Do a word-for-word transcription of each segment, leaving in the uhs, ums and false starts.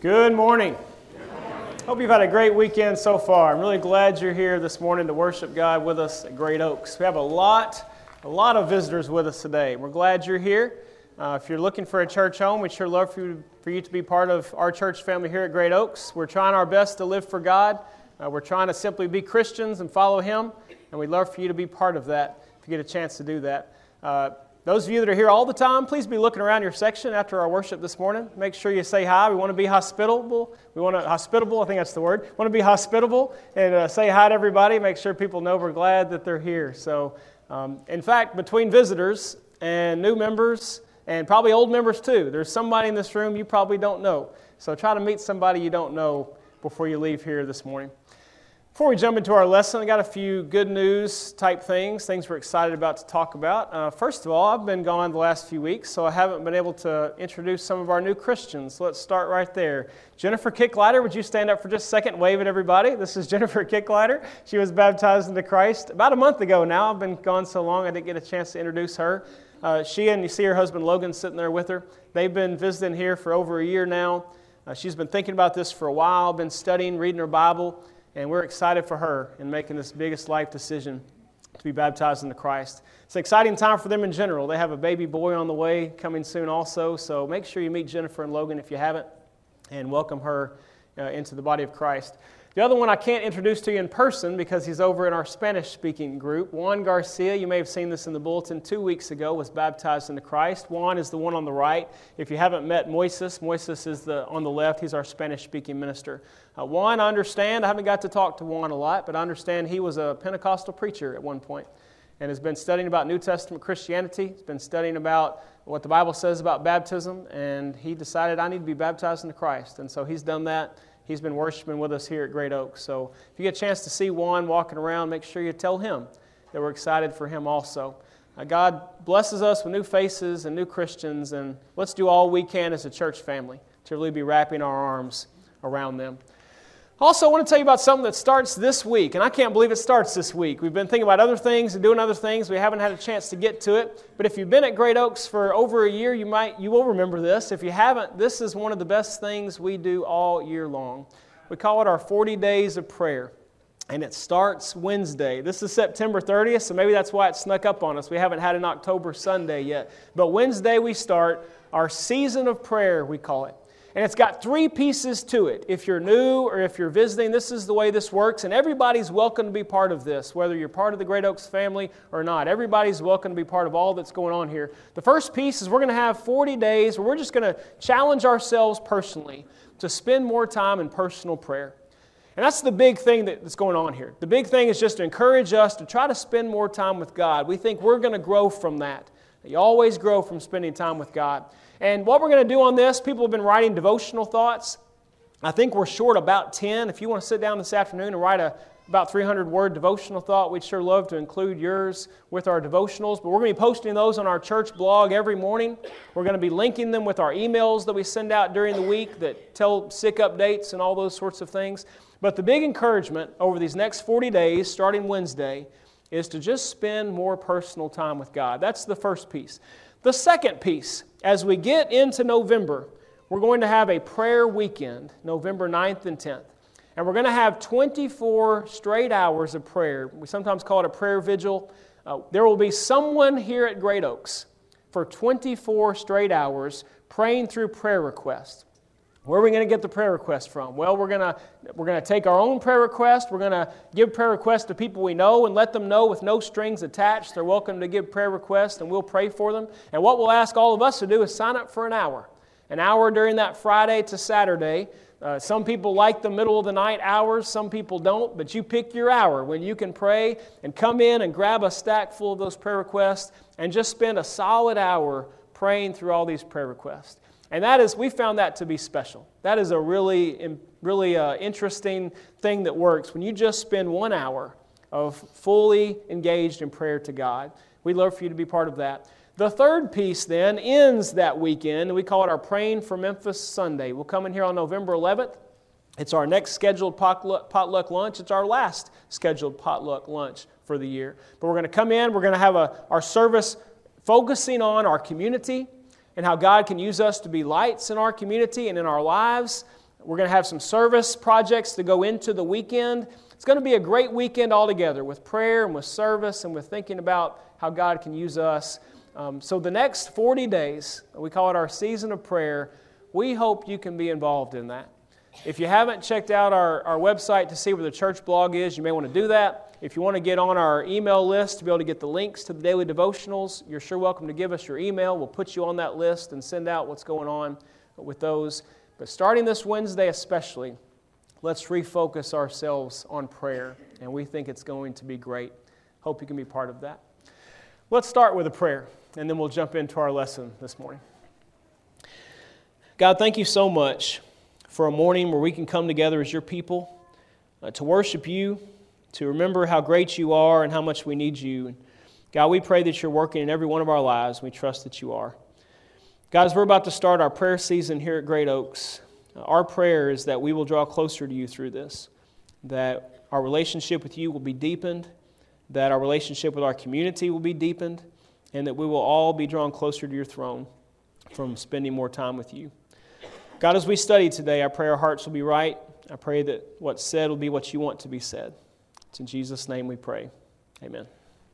Good morning. Hope you've had a great weekend so far. I'm really glad you're here this morning to worship God with us at Great Oaks. We have a lot, a lot of visitors with us today. We're glad you're here. Uh, if you're looking for a church home, we'd sure love for you, for you to be part of our church family here at Great Oaks. We're trying our best to live for God. Uh, we're trying to simply be Christians and follow Him, and we'd love for you to be part of that if you get a chance to do that. Uh, Those of you that are here all the time, please be looking around your section after our worship this morning. Make sure you say hi. We want to be hospitable. We want to, hospitable, I think that's the word. We want to be hospitable and uh, say hi to everybody. Make sure people know we're glad that they're here. So, um, in fact, between visitors and new members, and probably old members too, there's somebody in this room you probably don't know. So try to meet somebody you don't know before you leave here this morning. Before we jump into our lesson, I got a few good news type things, things we're excited about to talk about. Uh, first of all, I've been gone the last few weeks, so I haven't been able to introduce some of our new Christians. Let's start right there. Jennifer Kicklighter, would you stand up for just a second and wave at everybody? This is Jennifer Kicklighter. She was baptized into Christ about a month ago now. I've been gone so long I didn't get a chance to introduce her. Uh, she and you see her husband Logan sitting there with her. They've been visiting here for over a year now. Uh, she's been thinking about this for a while, been studying, reading her Bible. And we're excited for her in making this biggest life decision to be baptized into Christ. It's an exciting time for them in general. They have a baby boy on the way coming soon also. So make sure you meet Jennifer and Logan if you haven't and welcome her uh, into the body of Christ. The other one I can't introduce to you in person because he's over in our Spanish-speaking group. Juan Garcia, you may have seen this in the bulletin, two weeks ago was baptized into Christ. Juan is the one on the right. If you haven't met Moises, Moises is the on the left. He's our Spanish-speaking minister. Uh, Juan, I understand, I haven't got to talk to Juan a lot, but I understand he was a Pentecostal preacher at one point and has been studying about New Testament Christianity. He's been studying about what the Bible says about baptism, and he decided, I need to be baptized into Christ. And so he's done that. He's been worshiping with us here at Great Oaks. So if you get a chance to see Juan walking around, make sure you tell him that we're excited for him also. Uh, God blesses us with new faces and new Christians, and let's do all we can as a church family to really be wrapping our arms around them. Also, I want to tell you about something that starts this week, and I can't believe it starts this week. We've been thinking about other things and doing other things. We haven't had a chance to get to it. But if you've been at Great Oaks for over a year, you might, you will remember this. If you haven't, this is one of the best things we do all year long. We call it our forty days of prayer, and it starts Wednesday. This is September thirtieth, so maybe that's why it snuck up on us. We haven't had an October Sunday yet. But Wednesday we start our season of prayer, we call it. And it's got three pieces to it. If you're new or if you're visiting, this is the way this works. And everybody's welcome to be part of this, whether you're part of the Great Oaks family or not. Everybody's welcome to be part of all that's going on here. The first piece is we're going to have forty days where we're just going to challenge ourselves personally to spend more time in personal prayer. And that's the big thing that's going on here. The big thing is just to encourage us to try to spend more time with God. We think we're going to grow from that. You always grow from spending time with God. And what we're going to do on this, people have been writing devotional thoughts. I think we're short about ten. If you want to sit down this afternoon and write a about three hundred word devotional thought, we'd sure love to include yours with our devotionals. But we're going to be posting those on our church blog every morning. We're going to be linking them with our emails that we send out during the week that tell sick updates and all those sorts of things. But the big encouragement over these next forty days, starting Wednesday, is to just spend more personal time with God. That's the first piece. The second piece, as we get into November, we're going to have a prayer weekend, November ninth and tenth. And we're going to have twenty-four straight hours of prayer. We sometimes call it a prayer vigil. Uh, there will be someone here at Great Oaks for twenty-four straight hours praying through prayer requests. Where are we going to get the prayer requests from? Well, we're going to we're going to take our own prayer request. We're going to give prayer requests to people we know and let them know with no strings attached. They're welcome to give prayer requests, and we'll pray for them. And what we'll ask all of us to do is sign up for an hour. An hour during that Friday to Saturday. Uh, some people like the middle of the night hours. Some people don't. But you pick your hour when you can pray and come in and grab a stack full of those prayer requests and just spend a solid hour praying through all these prayer requests. And that is, we found that to be special. That is a really, really uh, interesting thing that works when you just spend one hour of fully engaged in prayer to God. We'd love for you to be part of that. The third piece then ends that weekend, and we call it our Praying for Memphis Sunday. We'll come in here on November eleventh. It's our next scheduled potluck, potluck lunch. It's our last scheduled potluck lunch for the year. But we're going to come in, we're going to have a, our service focusing on our community and how God can use us to be lights in our community and in our lives. we're going to have some service projects to go into the weekend. It's going to be a great weekend altogether with prayer and with service and with thinking about how God can use us. Um, so the next forty days, we call it our season of prayer, we hope you can be involved in that. If you haven't checked out our, our website to see where the church blog is, you may want to do that. If you want to get on our email list to be able to get the links to the daily devotionals, you're sure welcome to give us your email. We'll put you on that list and send out what's going on with those. But starting this Wednesday especially, let's refocus ourselves on prayer, and we think it's going to be great. Hope you can be part of that. Let's start with a prayer, and then we'll jump into our lesson this morning. God, thank you so much for a morning where we can come together as your people uh, to worship you, to remember how great you are and how much we need you. God, we pray that you're working in every one of our lives. We trust that you are. God, as we're about to start our prayer season here at Great Oaks, our prayer is that we will draw closer to you through this, that our relationship with you will be deepened, that our relationship with our community will be deepened, and that we will all be drawn closer to your throne from spending more time with you. God, as we study today, I pray our hearts will be right. I pray that what's said will be what you want to be said. It's in Jesus' name we pray. Amen.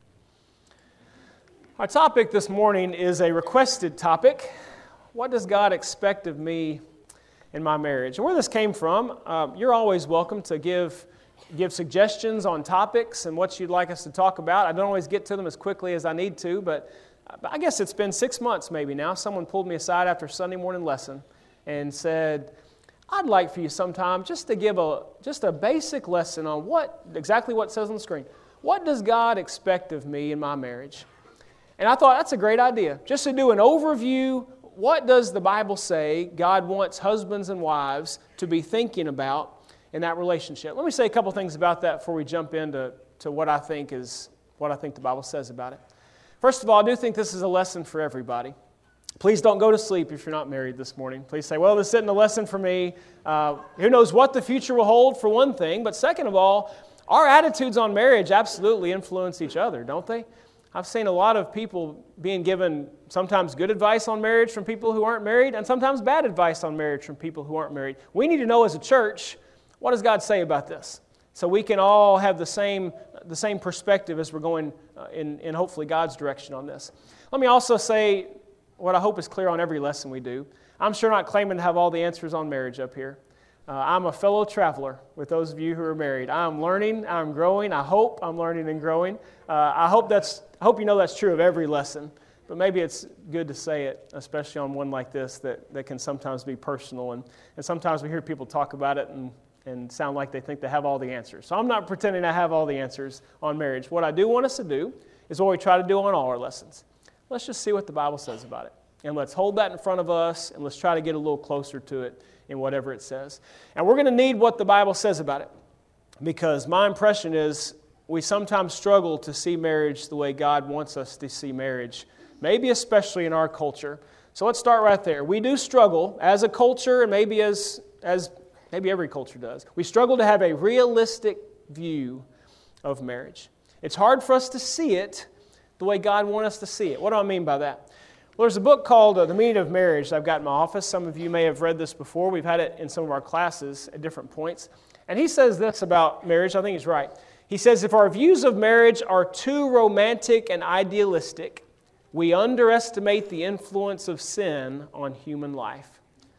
Our topic this morning is a requested topic. What does God expect of me in my marriage? And where this came from, uh, you're always welcome to give give suggestions on topics and what you'd like us to talk about. I don't always get to them as quickly as I need to, but I guess it's been six months maybe now. Someone pulled me aside after Sunday morning lesson and said, I'd like for you sometime just to give a just a basic lesson on what exactly what it says on the screen. What does God expect of me in my marriage? And I thought that's a great idea. Just to do an overview, what does the Bible say God wants husbands and wives to be thinking about in that relationship? Let me say a couple things about that before we jump into to what I think is what I think the Bible says about it. First of all, I do think this is a lesson for everybody. Please don't go to sleep if you're not married this morning. Please say, well, this isn't a lesson for me. Uh, who knows what the future will hold, for one thing. But second of all, our attitudes on marriage absolutely influence each other, don't they? I've seen a lot of people being given sometimes good advice on marriage from people who aren't married, and sometimes bad advice on marriage from people who aren't married. We need to know as a church, what does God say about this? So we can all have the same the same perspective as we're going uh, in, in hopefully God's direction on this. Let me also say what I hope is clear on every lesson we do. I'm sure not claiming to have all the answers on marriage up here. Uh, I'm a fellow traveler with those of you who are married. I'm learning, I'm growing. I hope I'm learning and growing. Uh, I hope that's. I hope you know that's true of every lesson, but maybe it's good to say it, especially on one like this that, that can sometimes be personal. And, and sometimes we hear people talk about it and, and sound like they think they have all the answers. So I'm not pretending I have all the answers on marriage. What I do want us to do is what we try to do on all our lessons. Let's just see what the Bible says about it. And let's hold that in front of us, and let's try to get a little closer to it in whatever it says. And we're going to need what the Bible says about it, because my impression is we sometimes struggle to see marriage the way God wants us to see marriage, maybe especially in our culture. So let's start right there. We do struggle as a culture, and maybe as, as maybe every culture does. We struggle to have a realistic view of marriage. It's hard for us to see it the way God wants us to see it. What do I mean by that? Well, there's a book called uh, The Meaning of Marriage that I've got in my office. Some of you may have read this before. We've had it in some of our classes at different points. And he says this about marriage. I think he's right. He says, if our views of marriage are too romantic and idealistic, we underestimate the influence of sin on human life.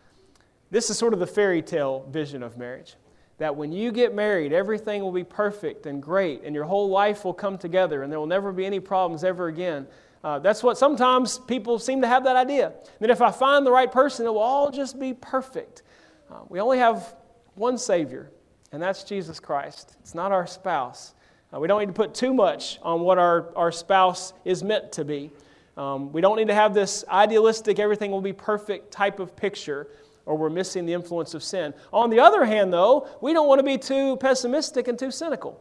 This is sort of the fairy tale vision of marriage. That when you get married, everything will be perfect and great, and your whole life will come together, and there will never be any problems ever again. Uh, that's what sometimes people seem to have that idea. That if I find the right person, it will all just be perfect. Uh, we only have one Savior, and that's Jesus Christ. It's not our spouse. Uh, we don't need to put too much on what our, our spouse is meant to be. Um, we don't need to have this idealistic, everything will be perfect type of picture, or we're missing the influence of sin. On the other hand, though, we don't want to be too pessimistic and too cynical.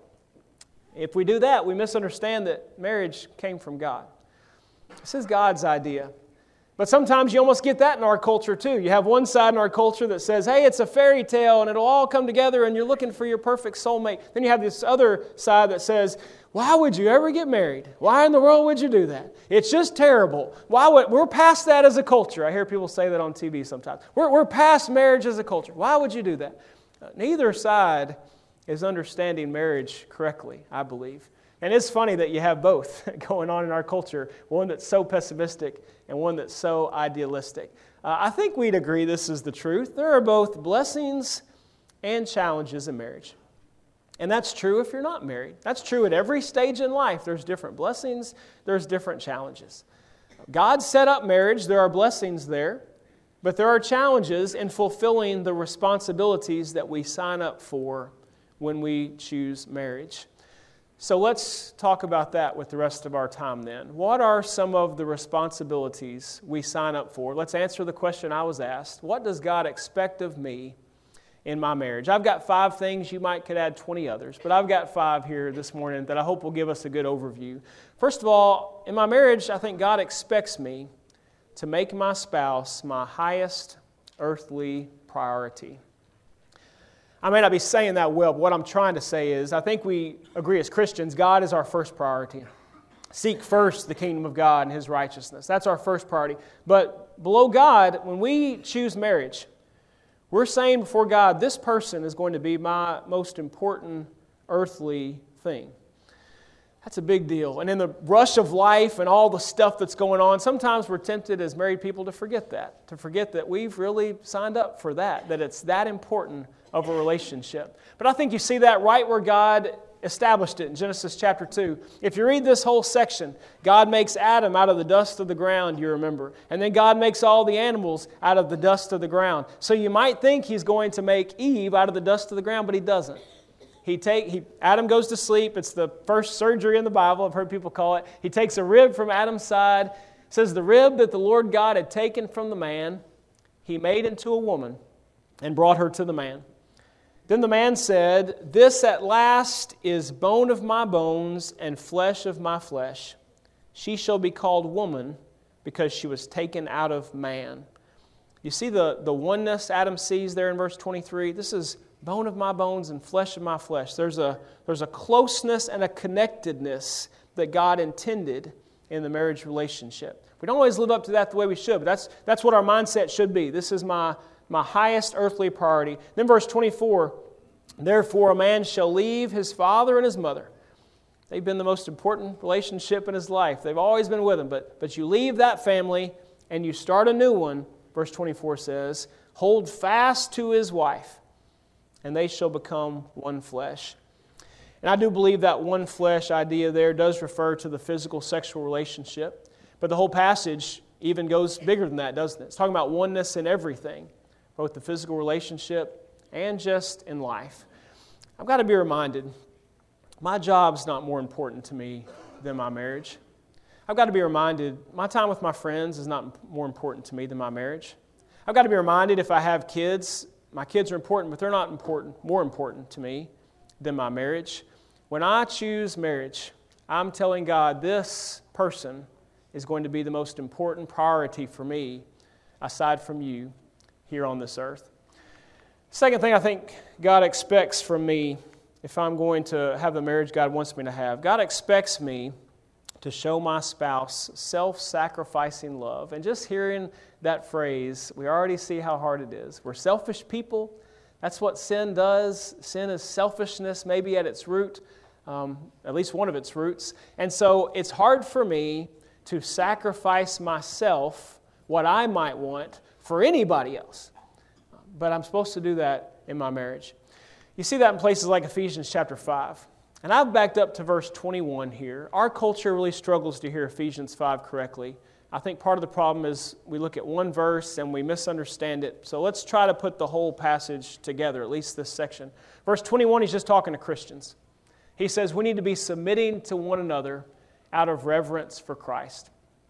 If we do that, we misunderstand that marriage came from God. This is God's idea. But sometimes you almost get that in our culture too. You have one side in our culture that says, hey, it's a fairy tale and it'll all come together and you're looking for your perfect soulmate. Then you have this other side that says, why would you ever get married? Why in the world would you do that? It's just terrible. Why would, we're past that as a culture. I hear people say that on T V sometimes. We're, we're past marriage as a culture. Why would you do that? Neither side is understanding marriage correctly, I believe. And it's funny that you have both going on in our culture, one that's so pessimistic and one that's so idealistic. Uh, I think we'd agree this is the truth. There are both blessings and challenges in marriage. And that's true if you're not married. That's true at every stage in life. There's different blessings, there's different challenges. God set up marriage, there are blessings there, but there are challenges in fulfilling the responsibilities that we sign up for when we choose marriage. So let's talk about that with the rest of our time then. What are some of the responsibilities we sign up for? Let's answer the question I was asked. What does God expect of me in my marriage? I've got five things. You might could add twenty others, but I've got five here this morning that I hope will give us a good overview. First of all, in my marriage, I think God expects me to make my spouse my highest earthly priority. I may not be saying that well, but what I'm trying to say is I think we agree as Christians, God is our first priority. Seek first the kingdom of God and His righteousness. That's our first priority. But below God, when we choose marriage, we're saying before God, this person is going to be my most important earthly thing. That's a big deal. And in the rush of life and all the stuff that's going on, sometimes we're tempted as married people to forget that, to forget that we've really signed up for that, that it's that important of a relationship. But I think you see that right where God established it in Genesis chapter two. If you read this whole section, God makes Adam out of the dust of the ground, you remember. And then God makes all the animals out of the dust of the ground. So you might think He's going to make Eve out of the dust of the ground, but He doesn't. He take he Adam goes to sleep. It's the first surgery in the Bible. I've heard people call it. He takes a rib from Adam's side. It says the rib that the Lord God had taken from the man, He made into a woman and brought her to the man. Then the man said, this at last is bone of my bones and flesh of my flesh. She shall be called woman because she was taken out of man. You see the, the oneness Adam sees there in verse twenty-three? This is bone of my bones and flesh of my flesh. There's a, there's a closeness and a connectedness that God intended in the marriage relationship. We don't always live up to that the way we should, but that's, that's what our mindset should be. This is my my highest earthly priority. Then verse twenty-four, therefore a man shall leave his father and his mother. They've been the most important relationship in his life. They've always been with him, but, but you leave that family and you start a new one. Verse twenty-four says, hold fast to his wife, and they shall become one flesh. And I do believe that one flesh idea there does refer to the physical sexual relationship, but the whole passage even goes bigger than that, doesn't it? It's talking about oneness in everything, both the physical relationship and just in life. I've got to be reminded, my job's not more important to me than my marriage. I've got to be reminded, my time with my friends is not more important to me than my marriage. I've got to be reminded if I have kids, my kids are important, but they're not important, more important to me than my marriage. When I choose marriage, I'm telling God this person is going to be the most important priority for me, aside from you, here on this earth. Second thing I think God expects from me if I'm going to have the marriage God wants me to have, God expects me to show my spouse self-sacrificing love. And just hearing that phrase, we already see how hard it is. We're selfish people. That's what sin does. Sin is selfishness, maybe at its root, um, at least one of its roots. And so it's hard for me to sacrifice myself, what I might want, for anybody else. But I'm supposed to do that in my marriage. You see that in places like Ephesians chapter five. And I've backed up to verse twenty-one here. Our culture really struggles to hear Ephesians five correctly. I think part of the problem is we look at one verse and we misunderstand it. So let's try to put the whole passage together, at least this section. Verse twenty-one, he's just talking to Christians. He says we need to be submitting to one another out of reverence for Christ.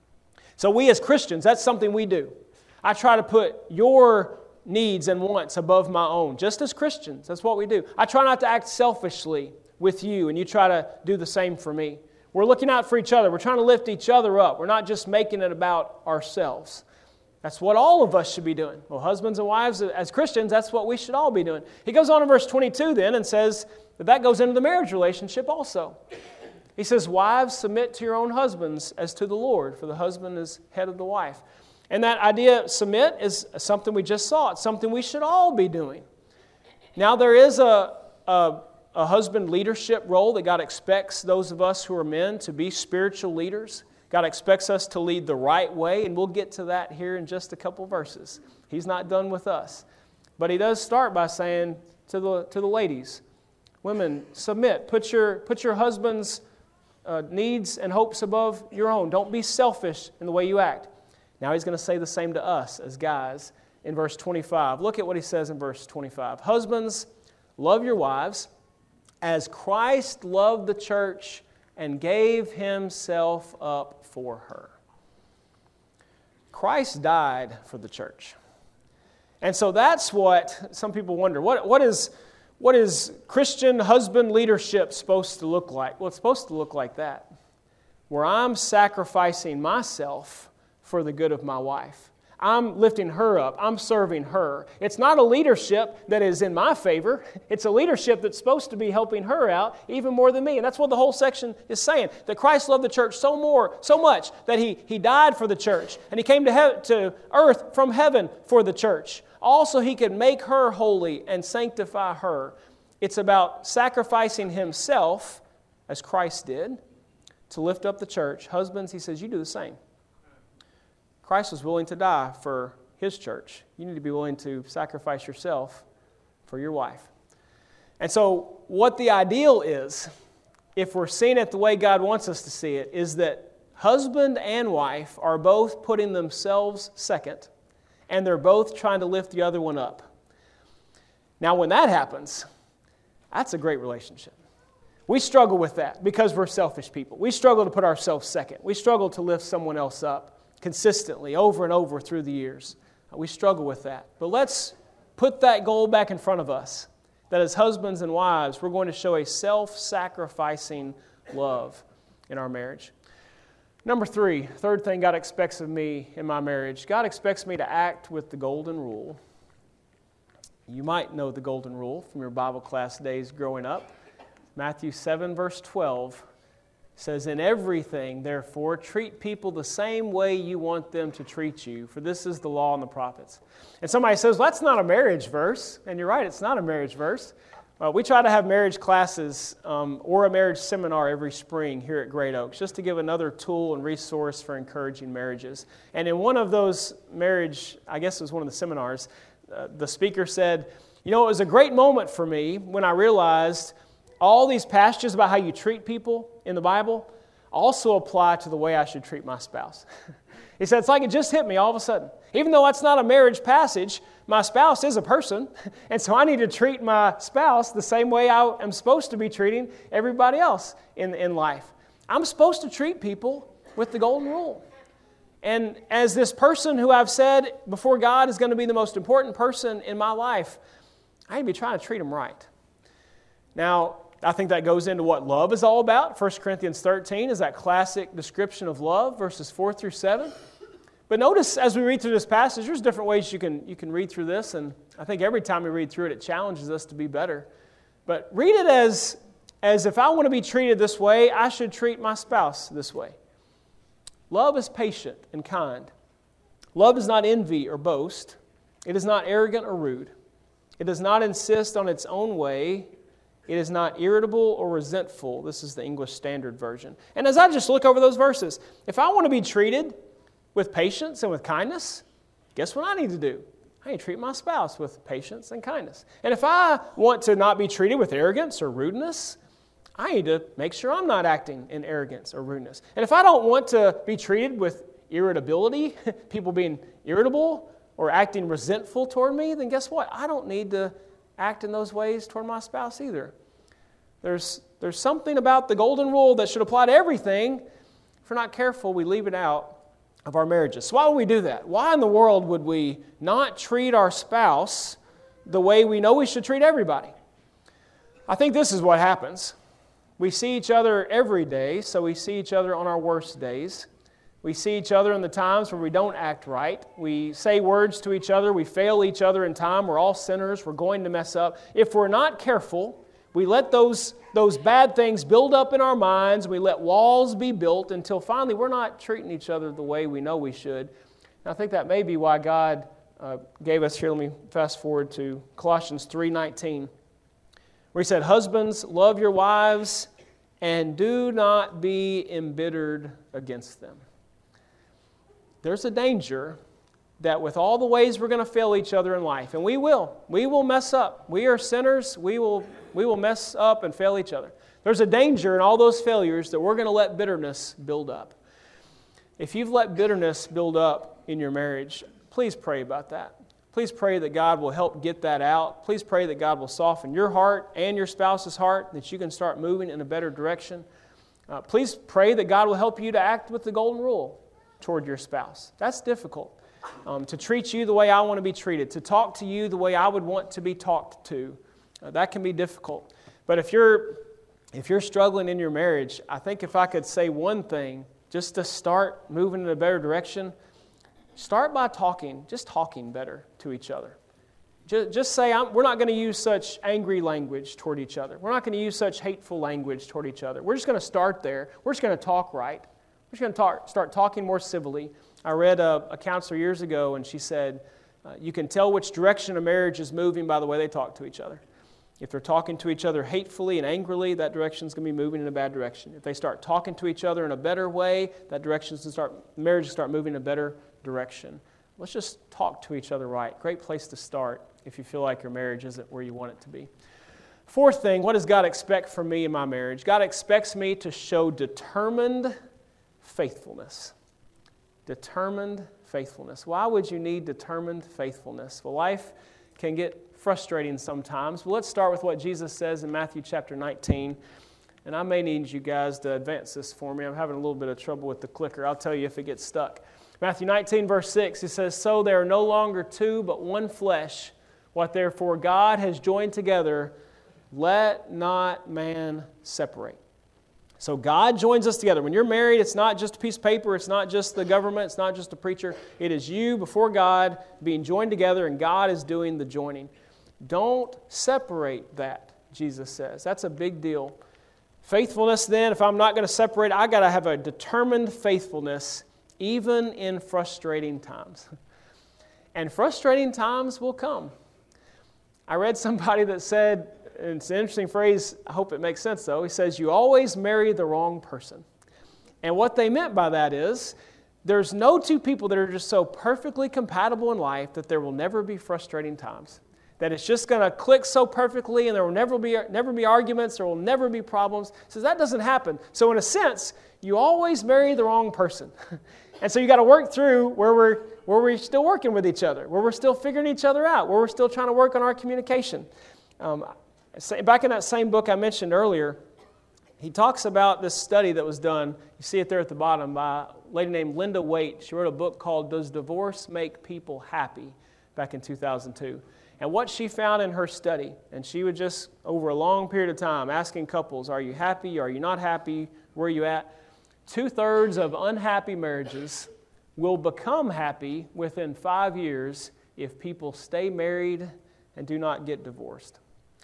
So we as Christians, that's something we do. I try to put your needs and wants above my own. Just as Christians, that's what we do. I try not to act selfishly with you, and you try to do the same for me. We're looking out for each other. We're trying to lift each other up. We're not just making it about ourselves. That's what all of us should be doing. Well, husbands and wives, as Christians, that's what we should all be doing. He goes on in verse twenty-two then and says that that goes into the marriage relationship also. He says, wives, submit to your own husbands as to the Lord, for the husband is head of the wife. And that idea, submit, is something we just saw. It's something we should all be doing. Now, there is a, a, a husband leadership role that God expects those of us who are men to be spiritual leaders. God expects us to lead the right way, and we'll get to that here in just a couple verses. He's not done with us. But He does start by saying to the, to the ladies, women, submit. Put your, put your husband's uh, needs and hopes above your own. Don't be selfish in the way you act. Now He's going to say the same to us as guys in verse twenty-five. Look at what He says in verse twenty-five. Husbands, love your wives as Christ loved the church and gave Himself up for her. Christ died for the church. And so that's what some people wonder. What, what is, what is Christian husband leadership supposed to look like? Well, it's supposed to look like that, where I'm sacrificing myself for the good of my wife. I'm lifting her up. I'm serving her. It's not a leadership that is in my favor. It's a leadership that's supposed to be helping her out even more than me. And that's what the whole section is saying. That Christ loved the church so more, so much that He, he died for the church. And He came to, he- to earth from heaven for the church. Also, He could make her holy and sanctify her. It's about sacrificing Himself, as Christ did, to lift up the church. Husbands, He says, you do the same. Christ was willing to die for His church. You need to be willing to sacrifice yourself for your wife. And so what the ideal is, if we're seeing it the way God wants us to see it, is that husband and wife are both putting themselves second, and they're both trying to lift the other one up. Now, when that happens, that's a great relationship. We struggle with that because we're selfish people. We struggle to put ourselves second. We struggle to lift someone else up consistently, over and over through the years. We struggle with that. But let's put that goal back in front of us, that as husbands and wives, we're going to show a self-sacrificing love in our marriage. Number three, third thing God expects of me in my marriage, God expects me to act with the golden rule. You might know the golden rule from your Bible class days growing up. Matthew seven, verse twelve says, in everything, therefore, treat people the same way you want them to treat you, for this is the law and the prophets. And somebody says, well, that's not a marriage verse. And you're right, it's not a marriage verse. Uh, we try to have marriage classes um, or a marriage seminar every spring here at Great Oaks, just to give another tool and resource for encouraging marriages. And in one of those marriage, I guess it was one of the seminars, uh, the speaker said, you know, it was a great moment for me when I realized all these passages about how you treat people in the Bible also apply to the way I should treat my spouse. He said, it's like it just hit me all of a sudden. Even though that's not a marriage passage, my spouse is a person, and so I need to treat my spouse the same way I am supposed to be treating everybody else in, in life. I'm supposed to treat people with the golden rule. And as this person who I've said before God is going to be the most important person in my life, I need to be trying to treat them right. Now, I think that goes into what love is all about. First Corinthians thirteen is that classic description of love, verses four through seven. But notice as we read through this passage, there's different ways you can, you can read through this, and I think every time we read through it, it challenges us to be better. But read it as, as if I want to be treated this way, I should treat my spouse this way. Love is patient and kind. Love does not envy or boast. It is not arrogant or rude. It does not insist on its own way. It is not irritable or resentful. This is the English Standard Version. And as I just look over those verses, if I want to be treated with patience and with kindness, guess what I need to do? I need to treat my spouse with patience and kindness. And if I want to not be treated with arrogance or rudeness, I need to make sure I'm not acting in arrogance or rudeness. And if I don't want to be treated with irritability, people being irritable or acting resentful toward me, then guess what? I don't need to act in those ways toward my spouse either. There's, there's something about the golden rule that should apply to everything. If we're not careful, we leave it out of our marriages. So why would we do that? Why in the world would we not treat our spouse the way we know we should treat everybody? I think this is what happens. We see each other every day, so we see each other on our worst days. We see each other in the times where we don't act right. We say words to each other. We fail each other in time. We're all sinners. We're going to mess up. If we're not careful, we let those, those bad things build up in our minds. We let walls be built until finally we're not treating each other the way we know we should. And I think that may be why God uh, gave us here. Let me fast forward to Colossians three nineteen, where He said, "Husbands, love your wives and do not be embittered against them." There's a danger that with all the ways we're going to fail each other in life, and we will, we will mess up. We are sinners. We will, we will mess up and fail each other. There's a danger in all those failures that we're going to let bitterness build up. If you've let bitterness build up in your marriage, please pray about that. Please pray that God will help get that out. Please pray that God will soften your heart and your spouse's heart, that you can start moving in a better direction. Uh, please pray that God will help you to act with the golden rule toward your spouse. That's difficult. Um, to treat you the way I want to be treated, to talk to you the way I would want to be talked to. Uh, that can be difficult. But if you're if you're struggling in your marriage, I think if I could say one thing, just to start moving in a better direction, start by talking, just talking better to each other. Just, just say, I'm, we're not going to use such angry language toward each other. We're not going to use such hateful language toward each other. We're just going to start there. We're just going to talk right. We're just going to talk, start talking more civilly. I read a, a counselor years ago, and she said, uh, you can tell which direction a marriage is moving by the way they talk to each other. If they're talking to each other hatefully and angrily, that direction is going to be moving in a bad direction. If they start talking to each other in a better way, that direction is to start, marriage will start moving in a better direction. Let's just talk to each other right. Great place to start if you feel like your marriage isn't where you want it to be. Fourth thing, what does God expect from me in my marriage? God expects me to show determined faithfulness. Determined faithfulness. Why would you need determined faithfulness? Well, life can get frustrating sometimes. But let's start with what Jesus says in Matthew chapter nineteen. And I may need you guys to advance this for me. I'm having a little bit of trouble with the clicker. I'll tell you if it gets stuck. Matthew nineteen, verse six, he says, "So they are no longer two, but one flesh. What therefore God has joined together, let not man separate." So God joins us together. When you're married, it's not just a piece of paper. It's not just the government. It's not just a preacher. It is you before God being joined together, and God is doing the joining. Don't separate that, Jesus says. That's a big deal. Faithfulness, then, if I'm not going to separate, I got to have a determined faithfulness, even in frustrating times. And frustrating times will come. I read somebody that said, and it's an interesting phrase, I hope it makes sense though, he says, you always marry the wrong person. And what they meant by that is, there's no two people that are just so perfectly compatible in life that there will never be frustrating times. That it's just going to click so perfectly and there will never be never be arguments, there will never be problems. He says that doesn't happen. So in a sense, you always marry the wrong person. And so you got to work through where we're where we're still working with each other, where we're still figuring each other out, where we're still trying to work on our communication. Um, back in that same book I mentioned earlier, he talks about this study that was done. You see it there at the bottom by a lady named Linda Waite. She wrote a book called "Does Divorce Make People Happy?" back in two thousand two. And what she found in her study, and she would just, over a long period of time, asking couples, are you happy? Are you not happy? Where are you at? Two-thirds of unhappy marriages will become happy within five years if people stay married and do not get divorced.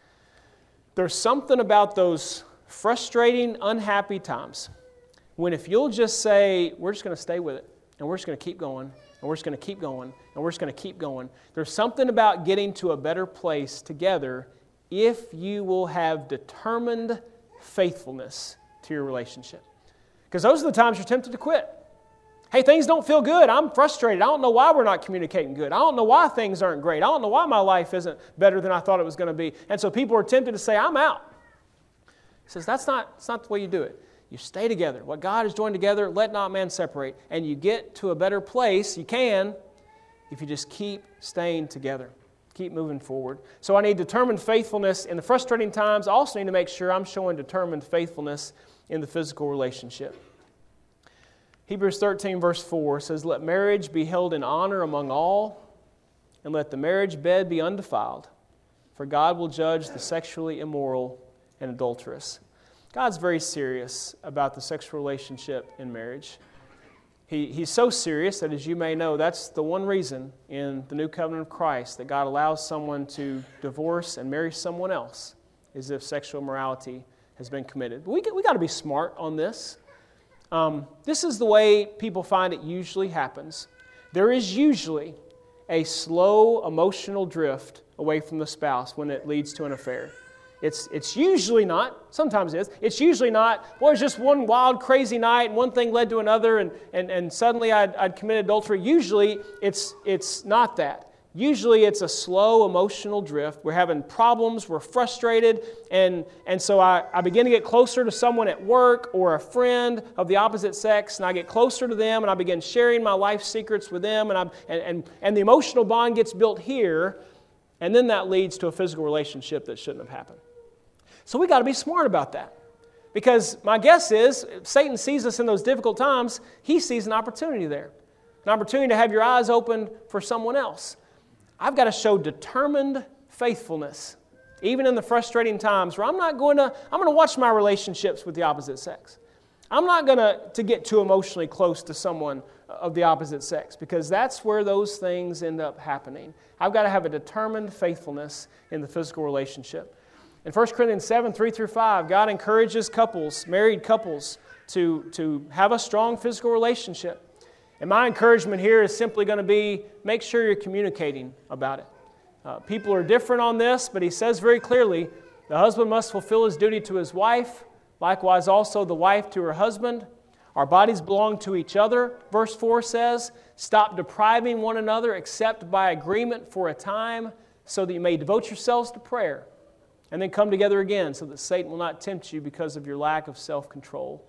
There's something about those frustrating, unhappy times when if you'll just say, we're just going to stay with it, and we're just going to keep going, and we're just going to keep going, and we're just going to keep going. There's something about getting to a better place together if you will have determined faithfulness to your relationship. Because those are the times you're tempted to quit. Hey, things don't feel good. I'm frustrated. I don't know why we're not communicating good. I don't know why things aren't great. I don't know why my life isn't better than I thought it was going to be. And so people are tempted to say, I'm out. He says, that's not, that's not the way you do it. You stay together. What God has joined together, let not man separate. And you get to a better place, you can, if you just keep staying together. Keep moving forward. So I need determined faithfulness in the frustrating times. I also need to make sure I'm showing determined faithfulness in the physical relationship. Hebrews thirteen verse four says, let marriage be held in honor among all, and let the marriage bed be undefiled, for God will judge the sexually immoral and adulterous. God's very serious about the sexual relationship in marriage. He, he's so serious that, as you may know, that's the one reason in the new covenant of Christ that God allows someone to divorce and marry someone else, is if sexual immorality has been committed. But we, we got to be smart on this. Um, this is the way people find it usually happens. There is usually a slow emotional drift away from the spouse when it leads to an affair. It's, it's usually not, sometimes it is, it's usually not, boy, it was just one wild, crazy night and one thing led to another and, and, and suddenly I'd, I'd committed adultery. Usually it's, it's not that. Usually it's a slow emotional drift. We're having problems, we're frustrated, and, and so I, I begin to get closer to someone at work or a friend of the opposite sex, and I get closer to them and I begin sharing my life secrets with them, and, I'm, and, and, and the emotional bond gets built here, and then that leads to a physical relationship that shouldn't have happened. So we got to be smart about that. Because my guess is, if Satan sees us in those difficult times, he sees an opportunity there. An opportunity to have your eyes open for someone else. I've got to show determined faithfulness, even in the frustrating times where I'm not going to, I'm going to watch my relationships with the opposite sex. I'm not going to, to get too emotionally close to someone of the opposite sex, because that's where those things end up happening. I've got to have a determined faithfulness in the physical relationship. In First Corinthians seven, three through five, God encourages couples, married couples, to, to have a strong physical relationship. And my encouragement here is simply going to be, make sure you're communicating about it. Uh, people are different on this, but he says very clearly, the husband must fulfill his duty to his wife, likewise also the wife to her husband. Our bodies belong to each other. Verse four says, stop depriving one another except by agreement for a time, so that you may devote yourselves to prayer. And then come together again so that Satan will not tempt you because of your lack of self-control.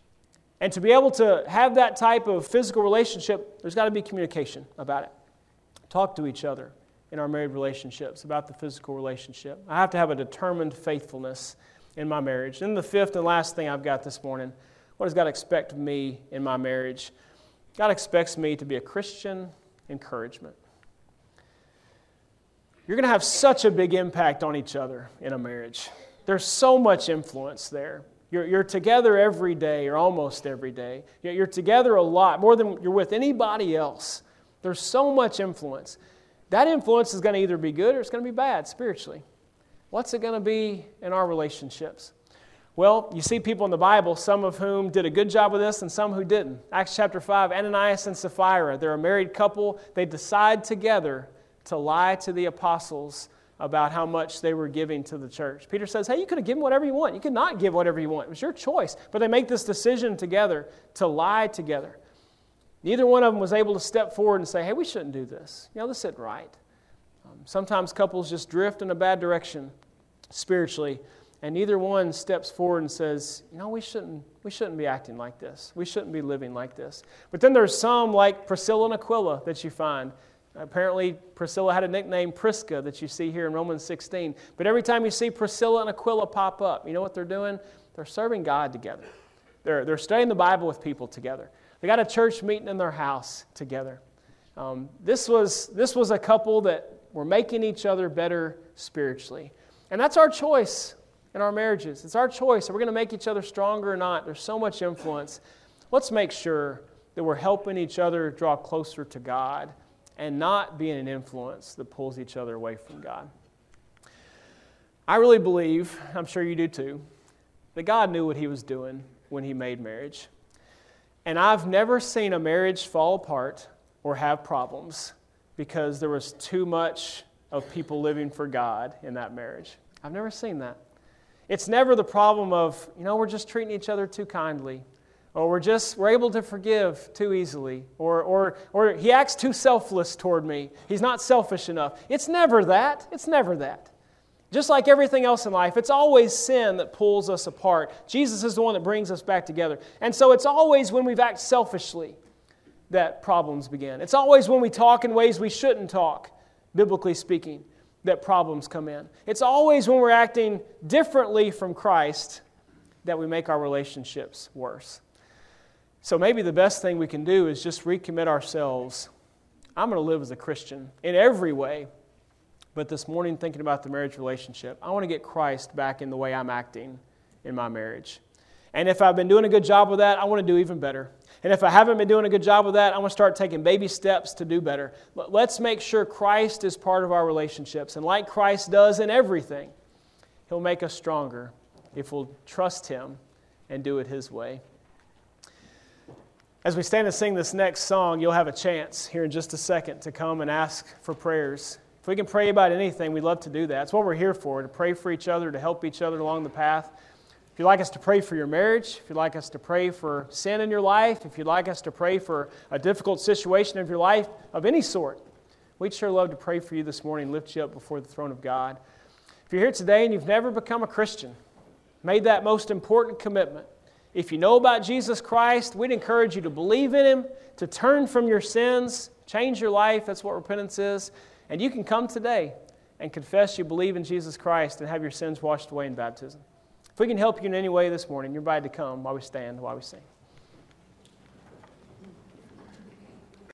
And to be able to have that type of physical relationship, there's got to be communication about it. Talk to each other in our married relationships about the physical relationship. I have to have a determined faithfulness in my marriage. And the fifth and last thing I've got this morning, what does God expect of me in my marriage? God expects me to be a Christian encouragement. You're going to have such a big impact on each other in a marriage. There's so much influence there. You're, you're together every day or almost every day. You're together a lot, more than you're with anybody else. There's so much influence. That influence is going to either be good or it's going to be bad spiritually. What's it going to be in our relationships? Well, you see people in the Bible, some of whom did a good job with this and some who didn't. Acts chapter five, Ananias and Sapphira, they're a married couple. They decide together to lie to the apostles about how much they were giving to the church. Peter says, hey, you could have given whatever you want. You could not give whatever you want. It was your choice. But they make this decision together to lie together. Neither one of them was able to step forward and say, hey, we shouldn't do this. You know, this isn't right. Um, sometimes couples just drift in a bad direction spiritually, and neither one steps forward and says, you know, we shouldn't, we shouldn't be acting like this. We shouldn't be living like this. But then there's some like Priscilla and Aquila that you find. Apparently, Priscilla had a nickname, Prisca, that you see here in Romans sixteen. But every time you see Priscilla and Aquila pop up, you know what they're doing? They're serving God together. They're, they're studying the Bible with people together. They got a church meeting in their house together. Um, this was, this was a couple that were making each other better spiritually. And that's our choice in our marriages. It's our choice. Are we going to make each other stronger or not? There's so much influence. Let's make sure that we're helping each other draw closer to God and not being an influence that pulls each other away from God. I really believe, I'm sure you do too, that God knew what He was doing when He made marriage. And I've never seen a marriage fall apart or have problems because there was too much of people living for God in that marriage. I've never seen that. It's never the problem of, you know, we're just treating each other too kindly. Or we're just, we're able to forgive too easily. Or, or, or he acts too selfless toward me. He's not selfish enough. It's never that. It's never that. Just like everything else in life, it's always sin that pulls us apart. Jesus is the one that brings us back together. And so it's always when we've acted selfishly that problems begin. It's always when we talk in ways we shouldn't talk, biblically speaking, that problems come in. It's always when we're acting differently from Christ that we make our relationships worse. So maybe the best thing we can do is just recommit ourselves. I'm going to live as a Christian in every way. But this morning, thinking about the marriage relationship, I want to get Christ back in the way I'm acting in my marriage. And if I've been doing a good job with that, I want to do even better. And if I haven't been doing a good job with that, I want to start taking baby steps to do better. But let's make sure Christ is part of our relationships. And like Christ does in everything, He'll make us stronger if we'll trust Him and do it His way. As we stand and sing this next song, you'll have a chance here in just a second to come and ask for prayers. If we can pray about anything, we'd love to do that. That's what we're here for, to pray for each other, to help each other along the path. If you'd like us to pray for your marriage, if you'd like us to pray for sin in your life, if you'd like us to pray for a difficult situation of your life of any sort, we'd sure love to pray for you this morning, lift you up before the throne of God. If you're here today and you've never become a Christian, made that most important commitment, if you know about Jesus Christ, we'd encourage you to believe in Him, to turn from your sins, change your life. That's what repentance is. And you can come today and confess you believe in Jesus Christ and have your sins washed away in baptism. If we can help you in any way this morning, you're invited to come while we stand, while we sing.